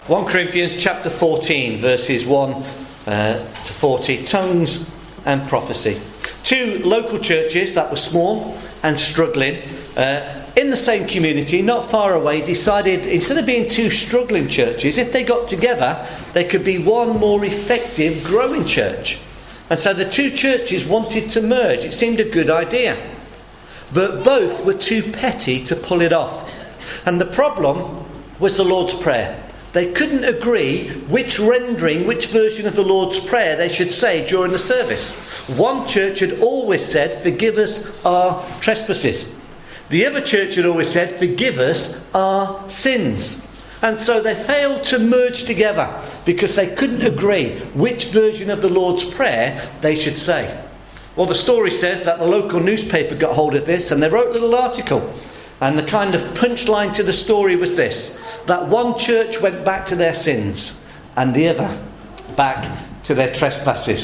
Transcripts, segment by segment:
1 Corinthians chapter 14, verses 1 to 40, tongues and prophecy. Two local churches that were small and struggling in the same community, not far away, decided instead of being two struggling churches, if they got together, they could be one more effective, growing church. And so the two churches wanted to merge. It seemed a good idea. But both were too petty to pull it off. And the problem was the Lord's Prayer. They couldn't agree which version of the Lord's Prayer they should say during the service. One church had always said, "Forgive us our trespasses." The other church had always said, "Forgive us our sins." And so they failed to merge together because they couldn't agree which version of the Lord's Prayer they should say. Well, the story says that the local newspaper got hold of this and they wrote a little article. And the kind of punchline to the story was this: that one church went back to their sins and the other back to their trespasses.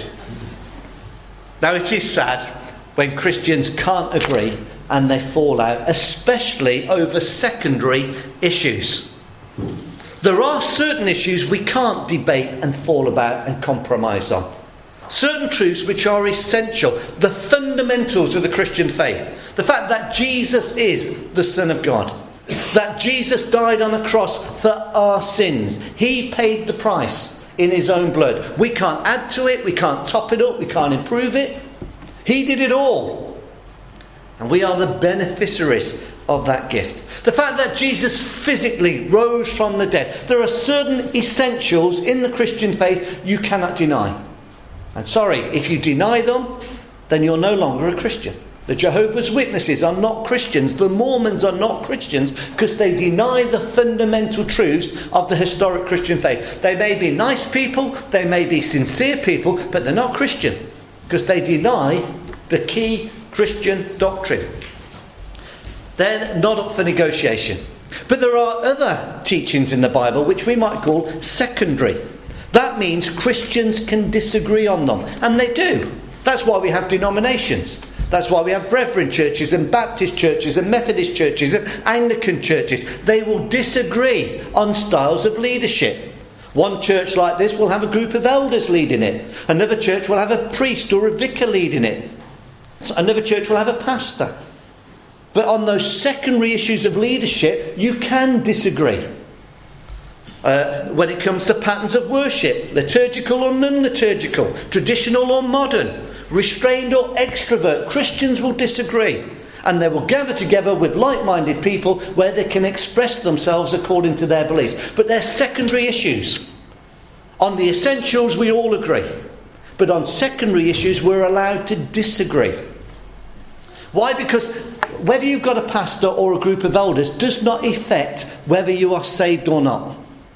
Now, it is sad when Christians can't agree and they fall out, especially over secondary issues. There are certain issues we can't debate and fall about and compromise on. Certain truths which are essential, the fundamentals of the Christian faith. The fact that Jesus is the Son of God. That Jesus died on a cross for our sins. He paid the price in his own blood. We can't add to it. We can't top it up. We can't improve it. He did it all. And we are the beneficiaries of that gift. The fact that Jesus physically rose from the dead. There are certain essentials in the Christian faith you cannot deny. And sorry, if you deny them, then you're no longer a Christian. The Jehovah's Witnesses are not Christians. The Mormons are not Christians because they deny the fundamental truths of the historic Christian faith. They may be nice people, they may be sincere people, but they're not Christian because they deny the key Christian doctrine. They're not up for negotiation. But there are other teachings in the Bible which we might call secondary. That means Christians can disagree on them. And they do. That's why we have denominations. That's why we have Brethren churches and Baptist churches and Methodist churches and Anglican churches. They will disagree on styles of leadership. One church like this will have a group of elders leading it. Another church will have a priest or a vicar leading it. Another church will have a pastor. But on those secondary issues of leadership, you can disagree. When it comes to patterns of worship, liturgical or non-liturgical, traditional or modern, restrained or extrovert, Christians will disagree. And they will gather together with like-minded people where they can express themselves according to their beliefs. But they're secondary issues. On the essentials, we all agree. But on secondary issues, we're allowed to disagree. Why? Because whether you've got a pastor or a group of elders does not affect whether you are saved or not.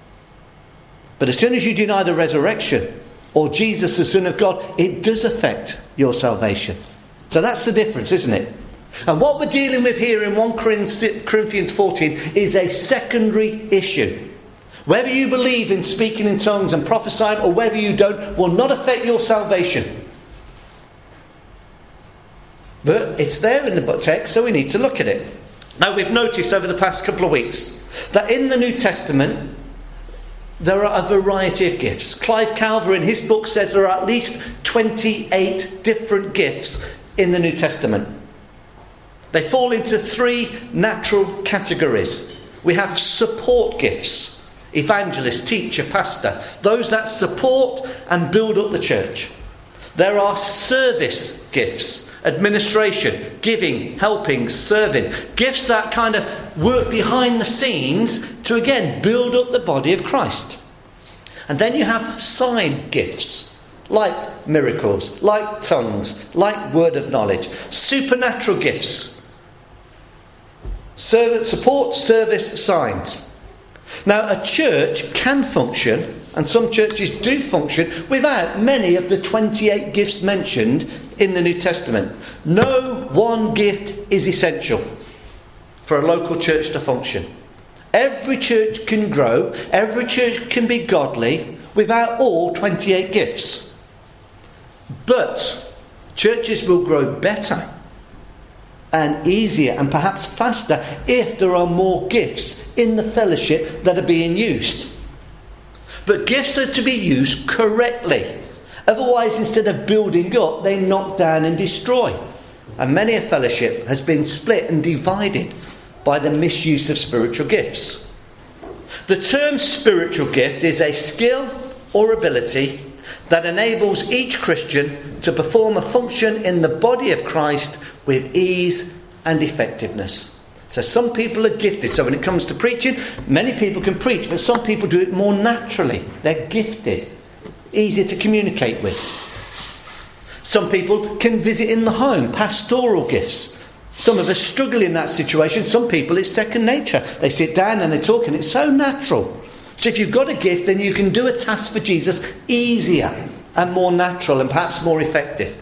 But as soon as you deny the resurrection or Jesus, the Son of God, it does affect your salvation. So that's the difference, isn't it? And what we're dealing with here in 1 Corinthians 14 is a secondary issue. Whether you believe in speaking in tongues and prophesying or whether you don't will not affect your salvation. But it's there in the text, so we need to look at it. Now, we've noticed over the past couple of weeks that in the New Testament there are a variety of gifts. Clive Calver in his book says there are at least 28 different gifts in the New Testament. They fall into three natural categories. We have support gifts: evangelist, teacher, pastor. Those that support and build up the church. There are service gifts: administration, giving, helping, serving. Gifts that kind of work behind the scenes to again build up the body of Christ. And then you have sign gifts, like miracles, like tongues, like word of knowledge. Supernatural gifts. Support, service, signs. Now, a church can function, and some churches do function, without many of the 28 gifts mentioned in the New Testament. No one gift is essential for a local church to function. Every church can grow, every church can be godly without all 28 gifts. But churches will grow better and easier and perhaps faster if there are more gifts in the fellowship that are being used. But gifts are to be used correctly. Otherwise, instead of building up, they knock down and destroy. And many a fellowship has been split and divided by the misuse of spiritual gifts. The term spiritual gift is a skill or ability that enables each Christian to perform a function in the body of Christ with ease and effectiveness. So some people are gifted. So when it comes to preaching, many people can preach, but some people do it more naturally. They're gifted, easy to communicate with. Some people can visit in the home, pastoral gifts. Some of us struggle in that situation. Some people, it's second nature. They sit down and they talk and it's so natural. So if you've got a gift, then you can do a task for Jesus easier and more natural and perhaps more effective.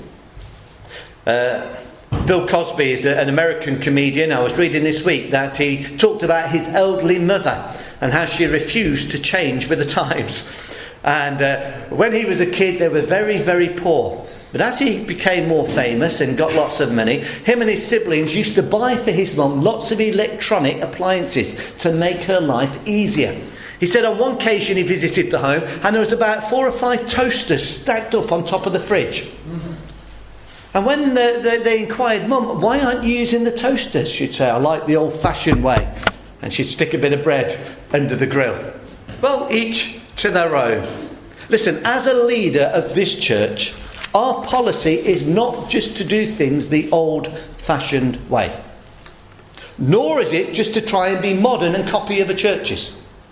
Bill Cosby is an American comedian. I was reading this week that he talked about his elderly mother and how she refused to change with the times. And when he was a kid, they were very, very poor. But as he became more famous and got lots of money, him and his siblings used to buy for his mum lots of electronic appliances to make her life easier. He said on one occasion he visited the home and there was about 4 or 5 toasters stacked up on top of the fridge. Mm-hmm. And when they inquired, "Mum, why aren't you using the toasters?" she'd say, "I like the old-fashioned way." And she'd stick a bit of bread under the grill. Well, each to their own. Listen, as a leader of this church, our policy is not just to do things the old-fashioned way. Nor is it just to try and be modern and copy other churches.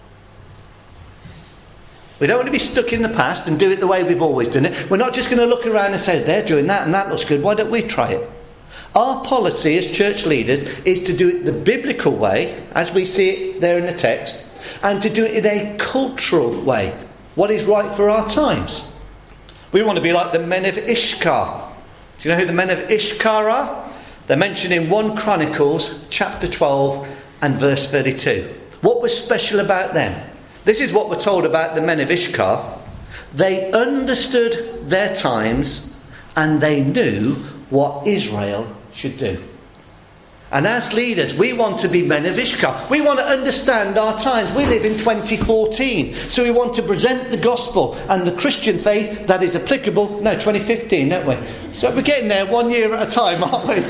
We don't want to be stuck in the past and do it the way we've always done it. We're not just going to look around and say, "They're doing that and that looks good. Why don't we try it?" Our policy as church leaders is to do it the biblical way, as we see it there in the text, and to do it in a cultural way, what is right for our times. We want to be like the men of Ishkar. Do you know who the men of Ishkar are? They're mentioned in 1 Chronicles chapter 12 and verse 32. What was special about them? This is what we're told about the men of Ishkar. They understood their times and they knew what Israel should do. And as leaders, we want to be men of Ishkar. We want to understand our times. We live in 2014. So we want to present the gospel and the Christian faith that is applicable. No, 2015, don't we? So we're getting there 1 year at a time, aren't we?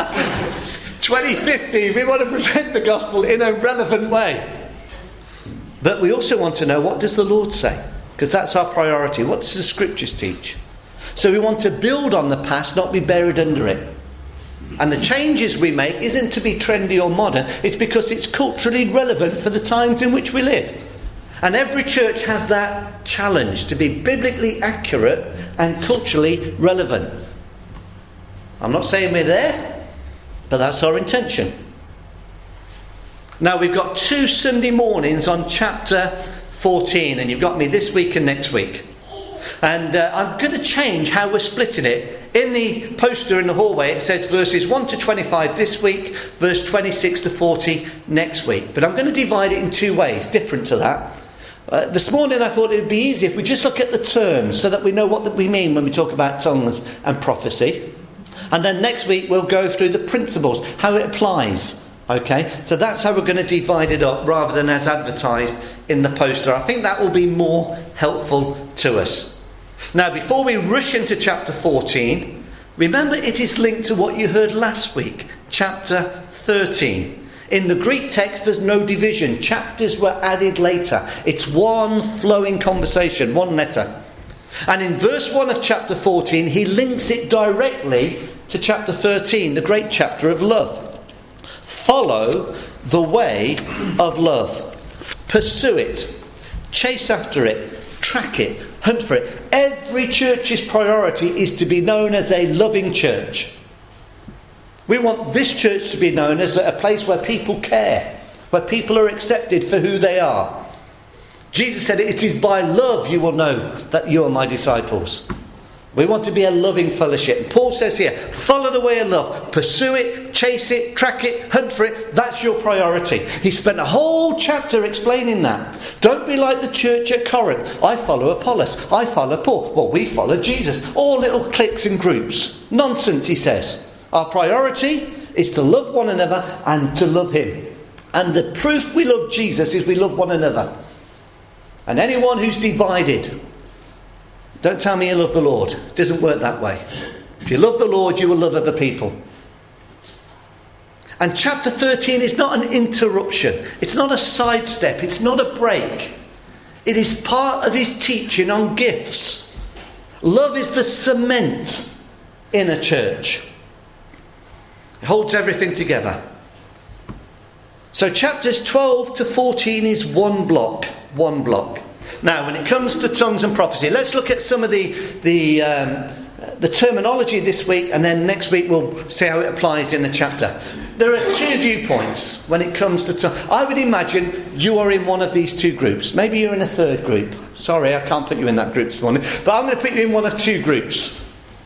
2015, we want to present the gospel in a relevant way. But we also want to know, what does the Lord say? Because that's our priority. What does the scriptures teach? So we want to build on the past, not be buried under it. And the changes we make isn't to be trendy or modern. It's because it's culturally relevant for the times in which we live. And every church has that challenge to be biblically accurate and culturally relevant. I'm not saying we're there, but that's our intention. Now we've got 2 Sunday mornings on chapter 14, and you've got me this week and next week. And I'm going to change how we're splitting it. In the poster in the hallway it says verses 1 to 25 this week, verse 26 to 40 next week. But I'm going to divide it in 2 ways, different to that. This morning I thought it would be easy if we just look at the terms so that we know what we mean when we talk about tongues and prophecy. And then next week we'll go through the principles, how it applies. Okay, so that's how we're going to divide it up rather than as advertised in the poster. I think that will be more helpful to us. Now, before we rush into chapter 14, remember it is linked to what you heard last week, chapter 13. In the Greek text, there's no division. Chapters were added later. It's one flowing conversation, one letter. And in verse 1 of chapter 14, he links it directly to chapter 13, the great chapter of love. Follow the way of love. Pursue it. Chase after it. Track it. Hunt for it. Every church's priority is to be known as a loving church. We want this church to be known as a place where people care, where people are accepted for who they are. Jesus said, "It is by love you will know that you are my disciples." We want to be a loving fellowship. And Paul says here, follow the way of love. Pursue it, chase it, track it, hunt for it. That's your priority. He spent a whole chapter explaining that. Don't be like the church at Corinth. I follow Apollos. I follow Paul. Well, we follow Jesus. All little cliques and groups. Nonsense, he says. Our priority is to love one another and to love him. And the proof we love Jesus is we love one another. And anyone who's divided, don't tell me you love the Lord. It doesn't work that way. If you love the Lord, you will love other people. And chapter 13 is not an interruption. It's not a sidestep. It's not a break. It is part of his teaching on gifts. Love is the cement in a church. It holds everything together. So chapters 12 to 14 is one block. Now, when it comes to tongues and prophecy, let's look at some of the terminology this week, and then next week we'll see how it applies in the chapter. There are two viewpoints when it comes to tongues. I would imagine you are in one of these two groups. Maybe you're in a third group. Sorry, I can't put you in that group this morning. But I'm going to put you in one of two groups.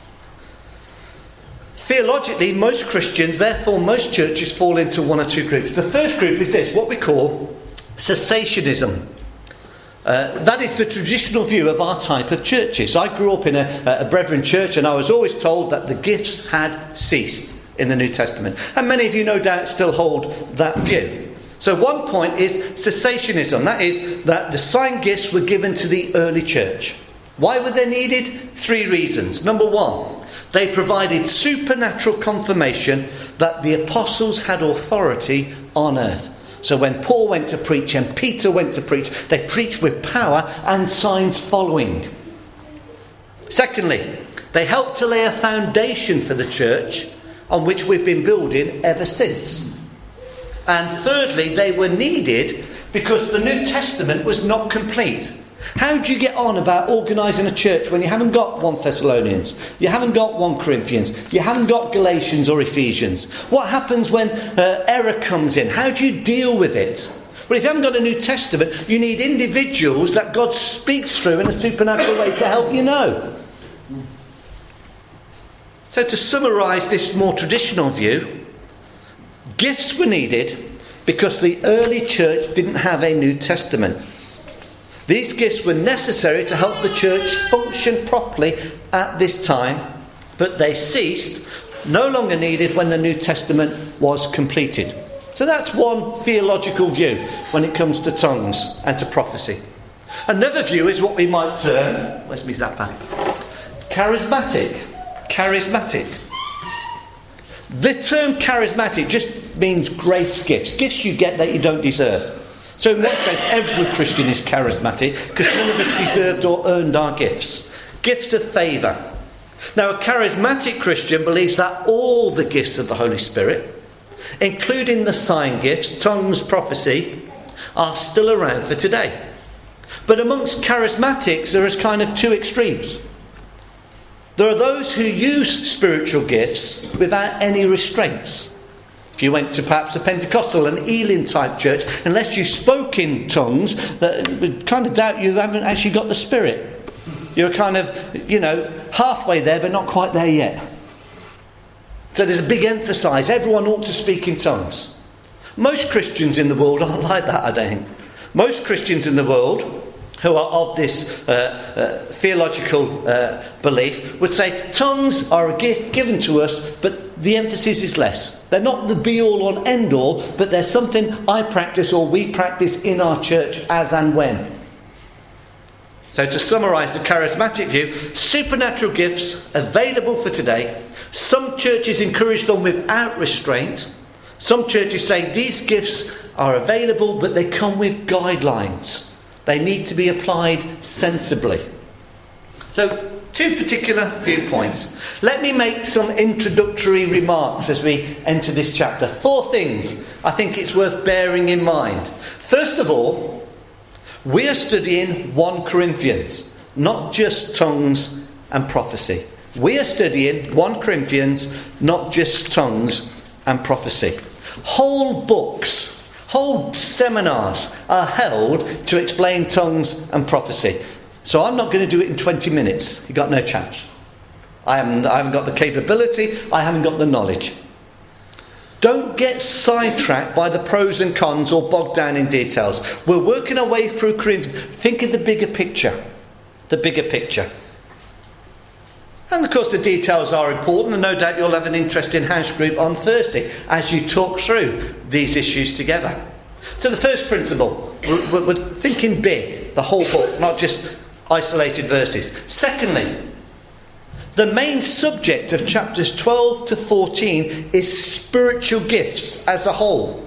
Theologically, most Christians, therefore most churches, fall into one or two groups. The first group is this, what we call cessationism. That is the traditional view of our type of churches. I grew up in a Brethren church, and I was always told that the gifts had ceased in the New Testament. And many of you no doubt still hold that view. So one point is cessationism. That is that the sign gifts were given to the early church. Why were they needed? 3 reasons. Number 1, they provided supernatural confirmation that the apostles had authority on earth. So when Paul went to preach and Peter went to preach, they preached with power and signs following. Secondly, they helped to lay a foundation for the church on which we've been building ever since. And thirdly, they were needed because the New Testament was not complete. How do you get on about organising a church when you haven't got 1 Thessalonians, you haven't got 1 Corinthians, you haven't got Galatians or Ephesians? What happens when error comes in? How do you deal with it? Well, if you haven't got a New Testament, you need individuals that God speaks through in a supernatural way to help you know. So to summarise this more traditional view, gifts were needed because the early church didn't have a New Testament. These gifts were necessary to help the church function properly at this time, but they ceased, no longer needed when the New Testament was completed. So that's one theological view when it comes to tongues and to prophecy. Another view is what we might term, where's my zap back? Charismatic. The term charismatic just means grace gifts. Gifts you get that you don't deserve. So in one sense, every Christian is charismatic because none of us deserved or earned our gifts. Gifts of favour. Now, a charismatic Christian believes that all the gifts of the Holy Spirit, including the sign gifts, tongues, prophecy, are still around for today. But amongst charismatics, there is kind of 2 extremes. There are those who use spiritual gifts without any restraints. If you went to perhaps a Pentecostal, an Elim type church, unless you spoke in tongues, that would kind of doubt you haven't actually got the Spirit. You're kind of, halfway there, but not quite there yet. So there's a big emphasis. Everyone ought to speak in tongues. Most Christians in the world aren't like that, I don't think. Most Christians in the world who are of this theological belief would say tongues are a gift given to us, but the emphasis is less. They're not the be-all and end-all, but they're something I practice or we practice in our church as and when. So to summarise the charismatic view, supernatural gifts available for today. Some churches encourage them without restraint. Some churches say these gifts are available, but they come with guidelines. They need to be applied sensibly. So, 2 particular viewpoints. Let me make some introductory remarks as we enter this chapter. 4 things I think it's worth bearing in mind. First of all, we are studying 1 Corinthians, not just tongues and prophecy. We are studying 1 Corinthians, not just tongues and prophecy. Whole books, whole seminars are held to explain tongues and prophecy. So I'm not going to do it in 20 minutes. You've got no chance. I haven't got the capability. I haven't got the knowledge. Don't get sidetracked by the pros and cons or bogged down in details. We're working our way through Corinthians. Think of the bigger picture. The bigger picture. And of course the details are important, and no doubt you'll have an interesting house group on Thursday as you talk through these issues together. So the first principle, we're thinking big. the whole book, not just isolated verses. Secondly, the main subject of chapters 12 to 14 is spiritual gifts as a whole.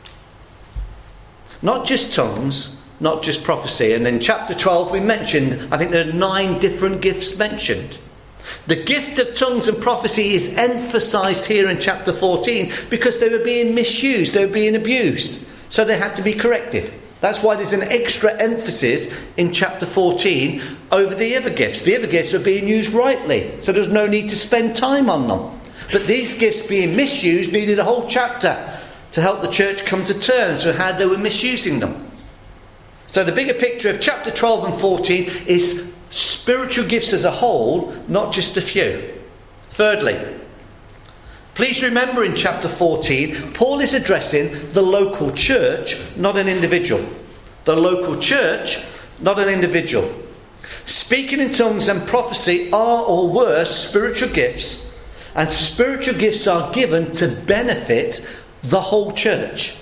Not just tongues, not just prophecy. And in chapter 12 we mentioned, I think there are 9 different gifts mentioned. The gift of tongues and prophecy is emphasised here in chapter 14 because they were being misused, they were being abused. So they had to be corrected. That's why there's an extra emphasis in chapter 14 over the other gifts. The other gifts are being used rightly, so there's no need to spend time on them. But these gifts being misused needed a whole chapter to help the church come to terms with how they were misusing them. So the bigger picture of chapter 12 and 14 is spiritual gifts as a whole, not just a few. Thirdly, please remember in chapter 14, Paul is addressing the local church, not an individual. The local church, not an individual. Speaking in tongues and prophecy are or were spiritual gifts, and spiritual gifts are given to benefit the whole church.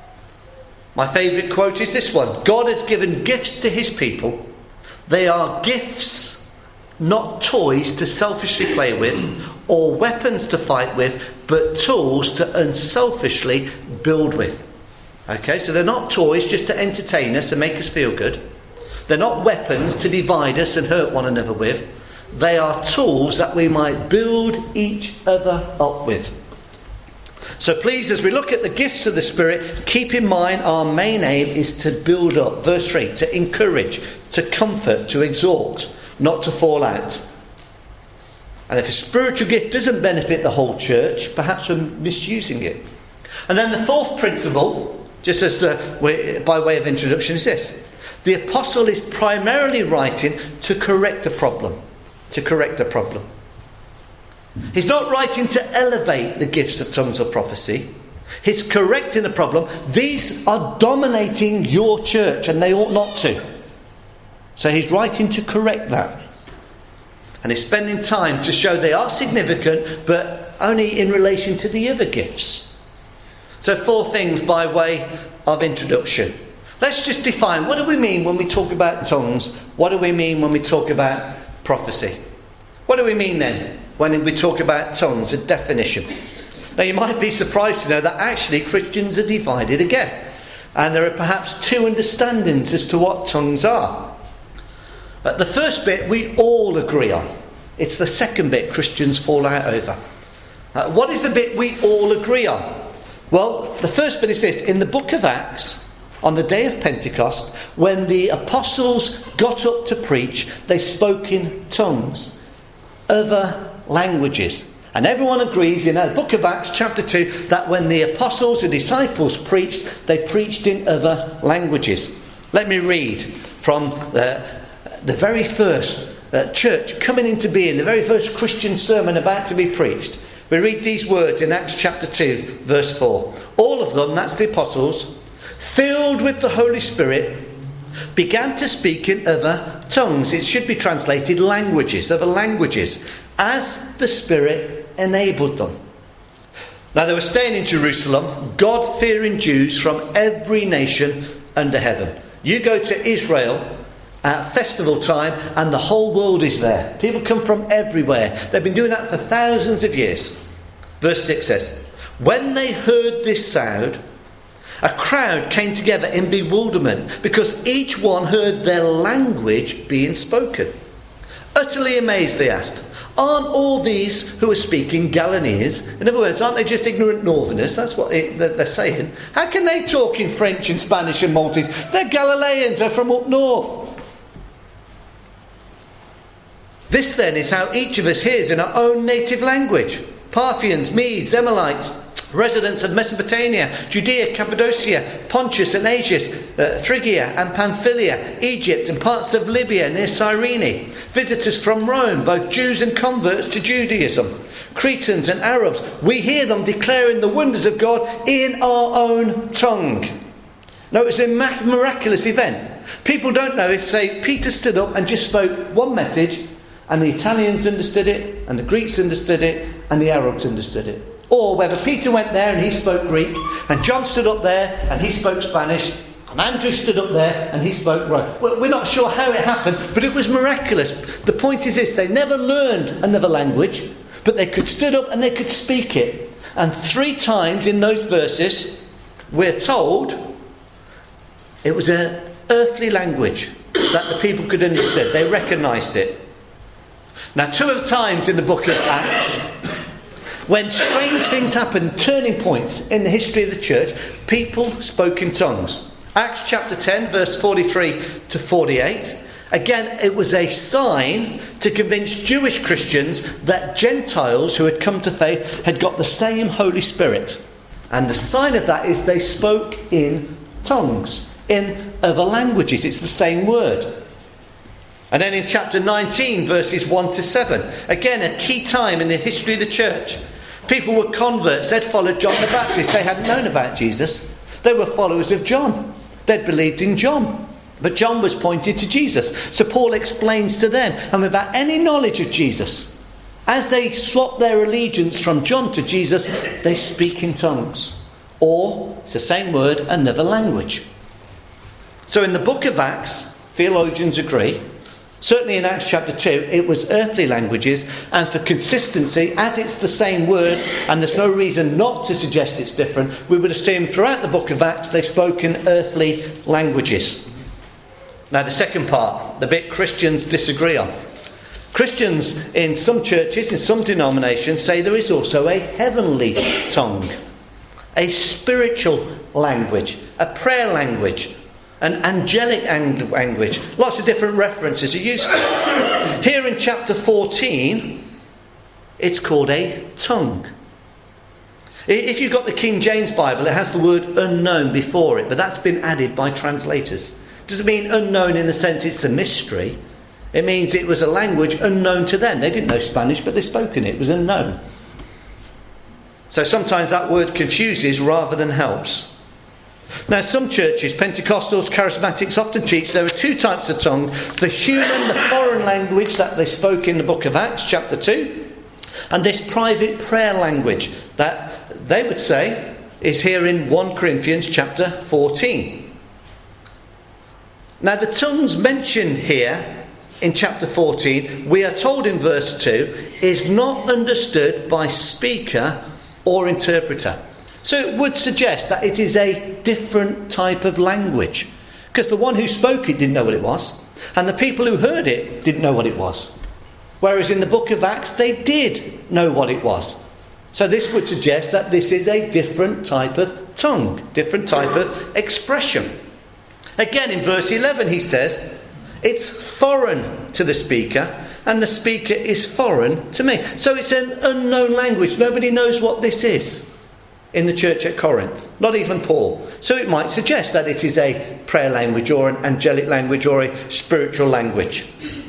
My favourite quote is this one: God has given gifts to his people. They are gifts, not toys to selfishly play with or weapons to fight with, but tools to unselfishly build with. Okay, so they're not toys just to entertain us and make us feel good. They're not weapons to divide us and hurt one another with. They are tools that we might build each other up with. So please, as we look at the gifts of the Spirit, keep in mind our main aim is to build up. Verse 3, to encourage, to comfort, to exhort, not to fall out. And if a spiritual gift doesn't benefit the whole church, perhaps we're misusing it. And then the fourth principle, just as by way of introduction, is this: the apostle is primarily writing to correct a problem. To correct a problem. He's not writing to elevate the gifts of tongues or prophecy. He's correcting a problem. These are dominating your church, and they ought not to. So he's writing to correct that. And he's spending time to show they are significant, but only in relation to the other gifts. So 4 things by way of introduction. Let's just define, what do we mean when we talk about tongues? What do we mean when we talk about prophecy? What do we mean then when we talk about tongues? A definition. Now you might be surprised to know that actually Christians are divided again. And there are perhaps 2 understandings as to what tongues are. But the first bit we all agree on. It's the second bit Christians fall out over. What is the bit we all agree on? Well, the first bit is this. In the book of Acts, on the day of Pentecost, when the apostles got up to preach, they spoke in tongues, other languages. And everyone agrees in the book of Acts chapter 2 that when the apostles and disciples preached, they preached in other languages. Let me read from the very first church coming into being, the very first Christian sermon about to be preached. We read these words in Acts chapter 2 verse 4. All of them, that's the apostles, filled with the Holy Spirit, began to speak in other tongues. It should be translated languages, other languages, as the Spirit enabled them. Now they were staying in Jerusalem, God-fearing Jews from every nation under heaven. You go to Israel at festival time and the whole world is there. People come from everywhere. They've been doing that for thousands of years. Verse 6 says, when they heard this sound, a crowd came together in bewilderment because each one heard their language being spoken. Utterly amazed, they asked, aren't all these who are speaking Galileans? In other words, aren't they just ignorant northerners? That's what they're saying. How can they talk in French and Spanish and Maltese? They're Galileans, they're from up north. This then is how each of us hears in our own native language. Parthians, Medes, Emilites, residents of Mesopotamia, Judea, Cappadocia, Pontus and Asia, Phrygia and Pamphylia, Egypt and parts of Libya near Cyrene, visitors from Rome, both Jews and converts to Judaism, Cretans and Arabs. We hear them declaring the wonders of God in our own tongue. Now it's a miraculous event. People don't know if, say, Peter stood up and just spoke one message, and the Italians understood it, and the Greeks understood it, and the Arabs understood it. Or whether Peter went there and he spoke Greek, and John stood up there and he spoke Spanish. And Andrew stood up there and he spoke right. Well, we're not sure how it happened, but it was miraculous. The point is this: they never learned another language, but they could stood up and they could speak it. And 3 times in those verses, we're told it was an earthly language that the people could understand. They recognised it. Now, 2 of the times in the book of Acts, when strange things happened, turning points in the history of the church, people spoke in tongues. Acts chapter 10, verse 43 to 48. Again, it was a sign to convince Jewish Christians that Gentiles who had come to faith had got the same Holy Spirit. And the sign of that is they spoke in tongues, in other languages. It's the same word. And then in chapter 19, verses 1 to 7, again, a key time in the history of the church. People were converts. They'd followed John the Baptist. They hadn't known about Jesus. They were followers of John. They'd believed in John. But John was pointed to Jesus. So Paul explains to them, and without any knowledge of Jesus, as they swap their allegiance from John to Jesus, they speak in tongues. Or, it's the same word, another language. So in the book of Acts, theologians agree, certainly in Acts chapter 2, it was earthly languages, and for consistency, as it's the same word, and there's no reason not to suggest it's different, we would assume throughout the book of Acts they spoke in earthly languages. Now the second part, the bit Christians disagree on. Christians in some churches, in some denominations, say there is also a heavenly tongue, a spiritual language, a prayer language, an angelic language. Lots of different references are used for it. Here in chapter 14, it's called a tongue. If you've got the King James Bible, it has the word unknown before it, but that's been added by translators. It doesn't mean unknown in the sense it's a mystery. It means it was a language unknown to them. They didn't know Spanish, but they spoke in it. It was unknown. So sometimes that word confuses rather than helps. Now, some churches, Pentecostals, Charismatics, often teach there are 2 types of tongue: the human, the foreign language that they spoke in the book of Acts, chapter 2, and this private prayer language that they would say is here in 1 Corinthians chapter 14. Now, the tongues mentioned here in chapter 14, we are told in verse 2, is not understood by speaker or interpreter. So it would suggest that it is a different type of language, because the one who spoke it didn't know what it was, and the people who heard it didn't know what it was. Whereas in the book of Acts, they did know what it was. So this would suggest that this is a different type of tongue, different type of expression. Again, in verse 11, he says, it's foreign to the speaker, and the speaker is foreign to me. So it's an unknown language. Nobody knows what this is in the church at Corinth, not even Paul. So it might suggest that it is a prayer language or an angelic language or a spiritual language.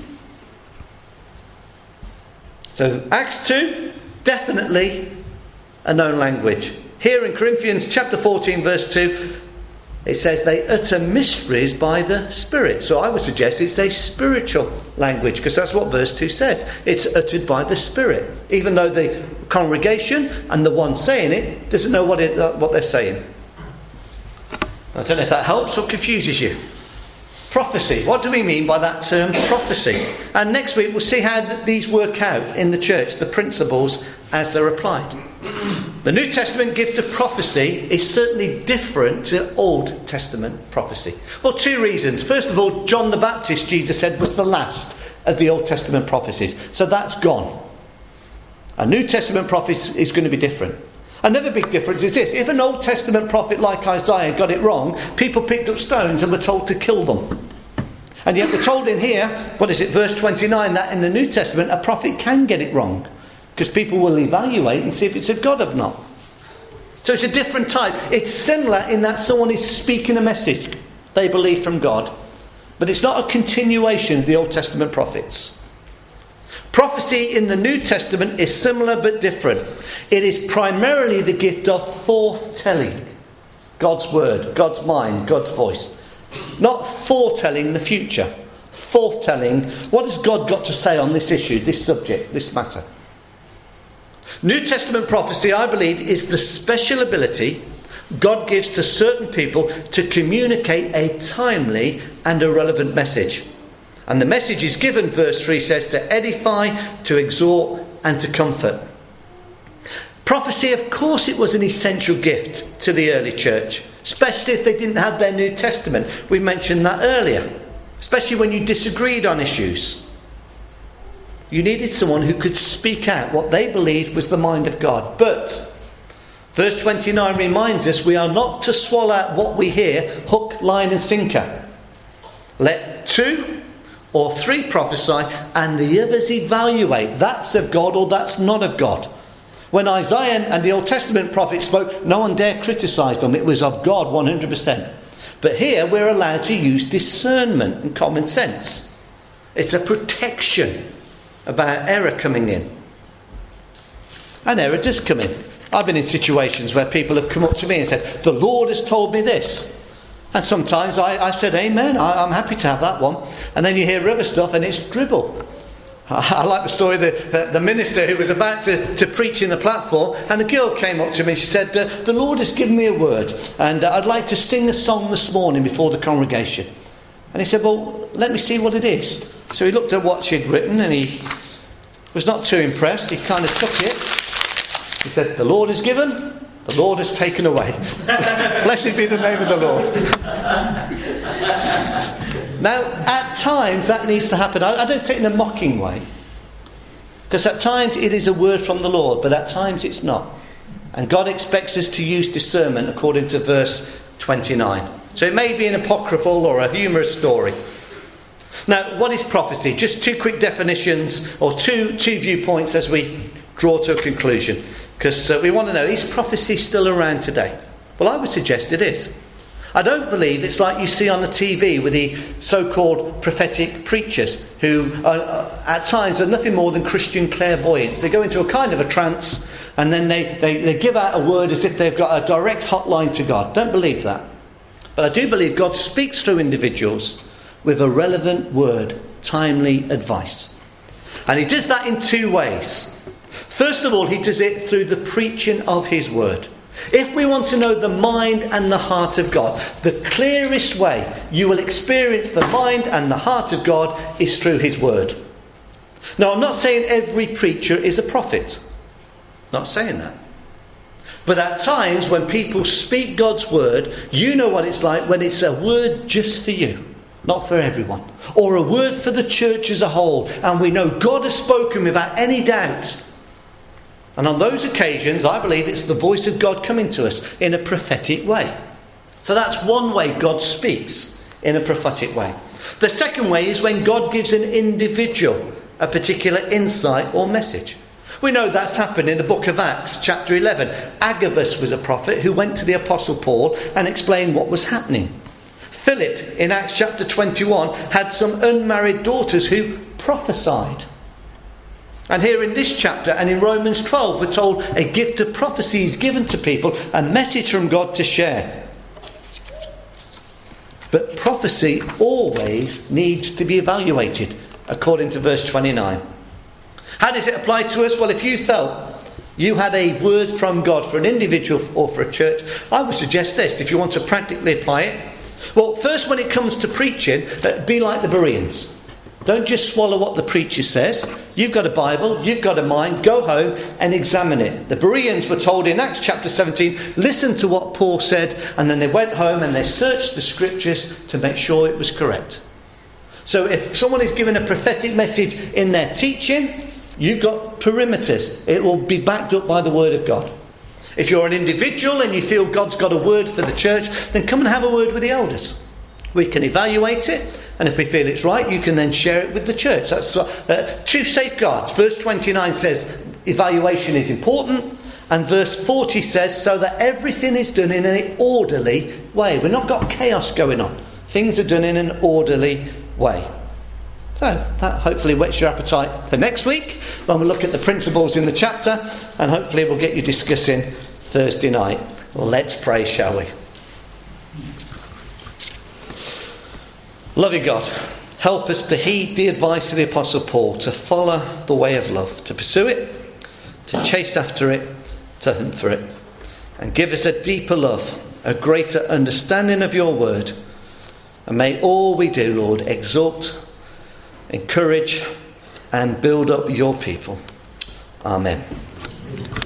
So Acts 2, definitely a known language. Here in Corinthians chapter 14 verse 2, it says they utter mysteries by the Spirit. So I would suggest it's a spiritual language, because that's what verse 2 says. It's uttered by the Spirit, even though the congregation and the one saying it doesn't know what they're saying. I don't know if that helps or confuses you. Prophecy. What do we mean by that term, prophecy? And next week we'll see how these work out in the church, the principles as they're applied. The New Testament gift of prophecy is certainly different to Old Testament prophecy. Well, 2 reasons. First of all, John the Baptist, Jesus said, was the last of the Old Testament prophecies. So that's gone. A New Testament prophecy is going to be different. Another big difference is this: if an Old Testament prophet like Isaiah got it wrong, people picked up stones and were told to kill them. And yet we're told in here, verse 29, that in the New Testament a prophet can get it wrong, because people will evaluate and see if it's of God or not. So it's a different type. It's similar in that someone is speaking a message they believe from God, but it's not a continuation of the Old Testament prophets. Prophecy in the New Testament is similar but different. It is primarily the gift of foretelling God's word, God's mind, God's voice. Not foretelling the future. Foretelling, what has God got to say on this issue, this subject, this matter? New Testament prophecy, I believe, is the special ability God gives to certain people to communicate a timely and a relevant message. And the message is given, verse 3 says, to edify, to exhort, and to comfort. Prophecy, of course, it was an essential gift to the early church, especially if they didn't have their New Testament. We mentioned that earlier. Especially when you disagreed on issues. You needed someone who could speak out what they believed was the mind of God. But verse 29 reminds us we are not to swallow out what we hear, hook, line and sinker. Let 2 or 3 prophesy and the others evaluate. That's of God or that's not of God. When Isaiah and the Old Testament prophets spoke, no one dare criticise them. It was of God 100%. But here we're allowed to use discernment and common sense. It's a protection about error coming in. And error does come in. I've been in situations where people have come up to me and said, the Lord has told me this. And sometimes I said, amen, I'm happy to have that one. And then you hear other stuff and it's dribble. I like the story of the minister who was about to preach in the platform, and a girl came up to me and she said, the Lord has given me a word and I'd like to sing a song this morning before the congregation. And he said, well, let me see what it is. So he looked at what she'd written and he was not too impressed. He kind of took it. He said, the Lord has given, the Lord has taken away. Blessed be the name of the Lord. Now, at times that needs to happen. I don't say it in a mocking way. Because at times it is a word from the Lord, but at times it's not. And God expects us to use discernment according to verse 29. So it may be an apocryphal or a humorous story. Now, what is prophecy? Just 2 quick definitions or two viewpoints as we draw to a conclusion. Because we want to know, is prophecy still around today? Well, I would suggest it is. I don't believe it's like you see on the TV with the so-called prophetic preachers who at times are nothing more than Christian clairvoyants. They go into a kind of a trance and then they give out a word as if they've got a direct hotline to God. Don't believe that. But I do believe God speaks through individuals with a relevant word, timely advice. And he does that in 2 ways. First of all, he does it through the preaching of his word. If we want to know the mind and the heart of God, the clearest way you will experience the mind and the heart of God is through his word. Now, I'm not saying every preacher is a prophet. Not saying that. But at times when people speak God's word, you know what it's like when it's a word just for you, not for everyone. Or a word for the church as a whole, and we know God has spoken without any doubt. And on those occasions, I believe it's the voice of God coming to us in a prophetic way. So that's one way God speaks in a prophetic way. The second way is when God gives an individual a particular insight or message. We know that's happened in the book of Acts, chapter 11. Agabus was a prophet who went to the Apostle Paul and explained what was happening. Philip, in Acts chapter 21, had some unmarried daughters who prophesied. And here in this chapter and in Romans 12 we're told a gift of prophecy is given to people, a message from God to share. But prophecy always needs to be evaluated according to verse 29. How does it apply to us? Well, if you felt you had a word from God for an individual or for a church, I would suggest this if you want to practically apply it. Well, first, when it comes to preaching, be like the Bereans. Don't just swallow what the preacher says. You've got a Bible, you've got a mind, go home and examine it. The Bereans were told in Acts chapter 17, listen to what Paul said, and then they went home and they searched the scriptures to make sure it was correct. So if someone is given a prophetic message in their teaching, you've got perimeters. It will be backed up by the word of God. If you're an individual and you feel God's got a word for the church, then come and have a word with the elders. We can evaluate it, and if we feel it's right, you can then share it with the church. That's 2 safeguards. Verse 29 says evaluation is important, and verse 40 says so that everything is done in an orderly way. We've not got chaos going on. Things are done in an orderly way. So that hopefully whets your appetite for next week when we look at the principles in the chapter, and hopefully we'll get you discussing Thursday night. Let's pray, shall we? Loving God, help us to heed the advice of the Apostle Paul, to follow the way of love, to pursue it, to chase after it, to hunt for it. and give us a deeper love, a greater understanding of your word. And may all we do, Lord, exhort, encourage and build up your people. Amen.